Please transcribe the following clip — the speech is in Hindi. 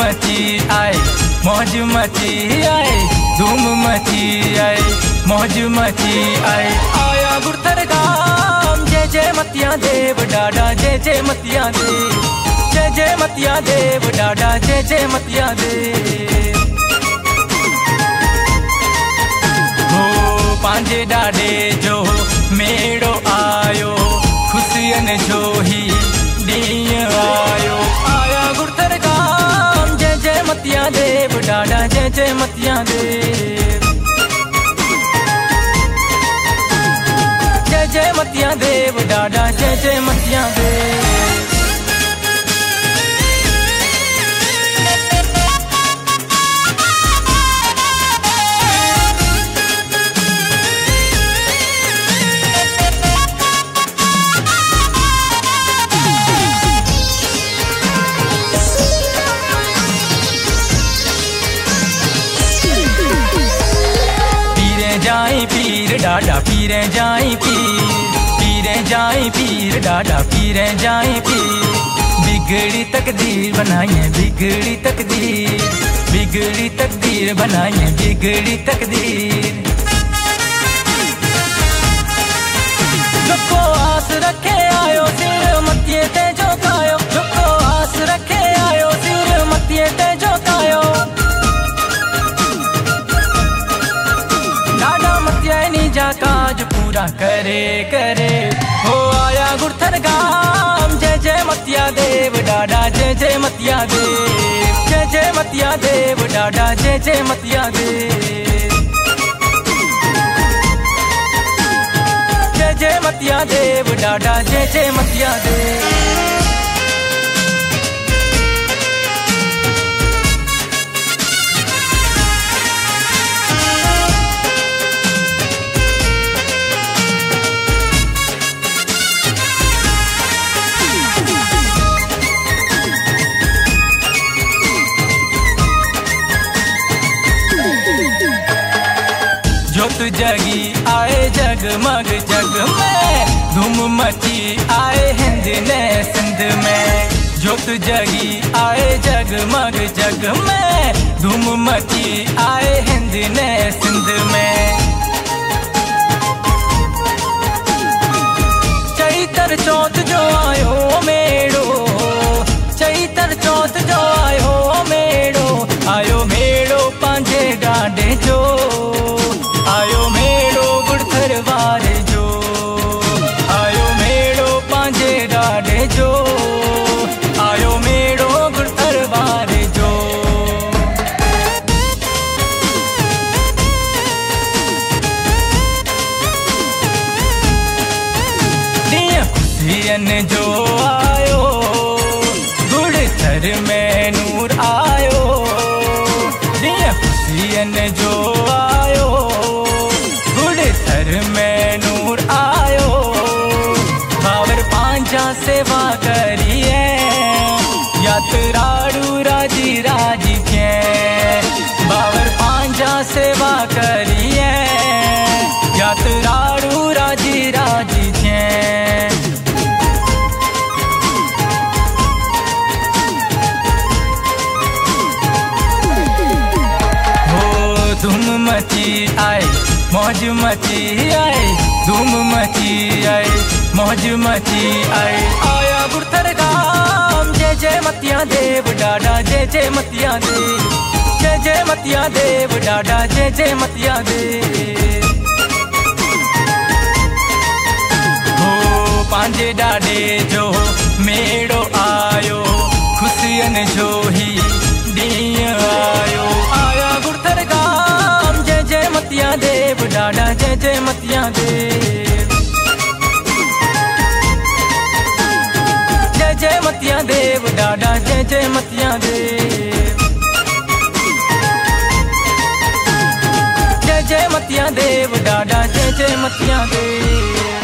मची आए, मौज मची आए, धूम मची आए, मौज मची आए। आया गुरथर गाम जय जय मतिया देव डाडा, जय जय मतिया देव, जय जय मतिया देव डाडा, जय जय मतिया देव। हो पांजे डाडे जो मेड़ो आयो, खुशियन जो ही ॾींहुं आयो। आया गुरथर गाम जय जय मतिया देव डाडा, जय जय मतिया देव, जय जय मतिया देव डाडा, जय जय मतिया देव। जाई पीर डाडा पीरे जाई पीर, पीरे जाई पीर डाडा पीरे जाई पीर। बिगड़ी तकदीर बनाइए बिगड़ी तकदीर, बिगड़ी तकदीर बनाइए बिगड़ी तकदीर। जो आस रखे आयो सिर मतिये ते झुकायो, जो आस रखे आयो सिर मतिये ते झुकायो। जा काज पूरा करे करे, हो आया गुरथर गाम जय जय मतिया देव डाडा, जय जय मतिया देव, जय जय मतिया देव डाडा, जय जय मतिया देव, जय जय मतिया देव डाडा, जय जय मतिया देव। जोत जगी आए जगमग जग में, धूम मची आए हिंद ने सिंध में। जोत जगी आए जगमग जग में, धूम मची आए हिंद ने सिंध में। चैतर चौथ जो आयो मेड़ो, चैतर चौथ जो आयो मेड़ो, आयो मेड़ो पांजे डाडे जो, आयो मेड़ो गुरथर वारे जो, आयो मेड़ो पांजे डाडे जो, आयो मेड़ो गुरथर वारे जो। ॾींहुं खुशियन जो आयो, गुरथर में नूर आयो। ॾींहुं खुशियन जो आयो, गुरथर में नूर आयो। बाबर पांजा सेवा करिए, यात्राड़ू राजी राजी थे। बाबर पांजा सेवा करिए, यात्राड़ू राजी राजी थे। धूम मची आए, मौज मची आए, धूम मची आए, मौज मची आए। आया गुरथर गाम जय जय मतिया देव डाडा, जय जय मतिया देव, जय जय मतिया देव डाडा, जय जय मतिया देव। हो पांजे डाडे जो मेड़ो आयो, खुशियन जो ही ॾींहुं आयो। आया गुरथर गाम जय जय मतिया देव डाडा, जय जय मतिया देव, जय जय मतिया देव डाडा, जय जय मतिया देव, जय जय मतिया देव डाडा, जय जय मतिया देव।